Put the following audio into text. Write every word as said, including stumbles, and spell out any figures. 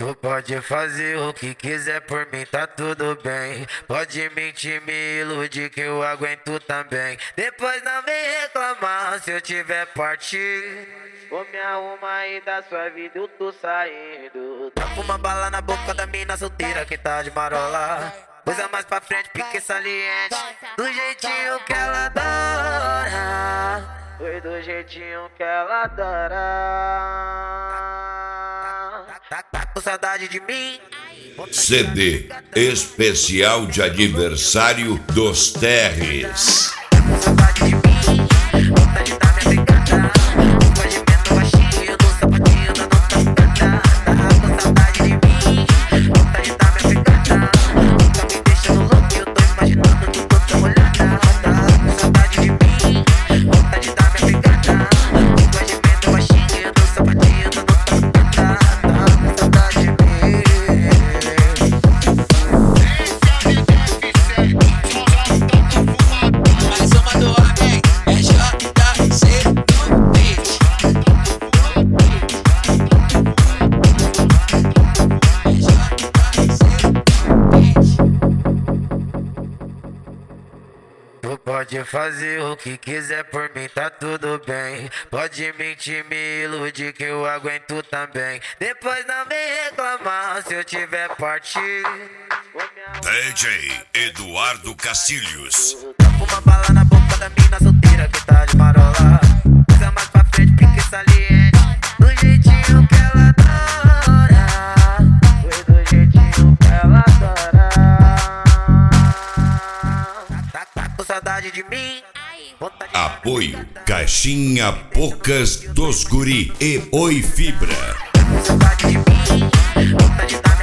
Tu pode fazer o que quiser por mim, tá tudo bem. Pode mentir, me iludir que eu aguento também. Depois não vem reclamar se eu tiver partido. Vou me arrumar e da sua vida eu tô saindo. Tá com uma bala na boca da mina solteira que tá de marola. Coisa mais pra frente, pique saliente. Do jeitinho que ela adora. Foi do jeitinho que ela adora. Tá, tá com saudade de mim? C D especial de aniversário dos Terres. Tá com saudade de mim? Vontade da minha pegada. O cogimento baixinho do sapatinho da nossa pegada. Tá com saudade de mim? Vontade da minha pegada. Tá me deixando louco, eu tô imaginando que tô tão molhada. Tá com saudade de mim? Vontade da minha pegada. O cogimento baixinho do sapatinho da nossa pegada. Tá com saudade de mim? Mais uma do homem, é J C no beat. É J C beat. Tu pode fazer o que quiser por mim, tá tudo bem. Pode mentir, me iludir que eu aguento também. Depois não vem reclamar se eu tiver partido. D J Eduardo Castilhos. Tá com uma bala na boca da mina solteira que tá de marola. Coisa mais pra frente, pique saliente. Do jeitinho que ela adora. Foi do jeitinho que ela adora. Tá, tá com saudade de mim? Vontade de- Apoio Caixinha Poucas dos Guri e Oi Fibra. Tá com saudade de mim? Vontade da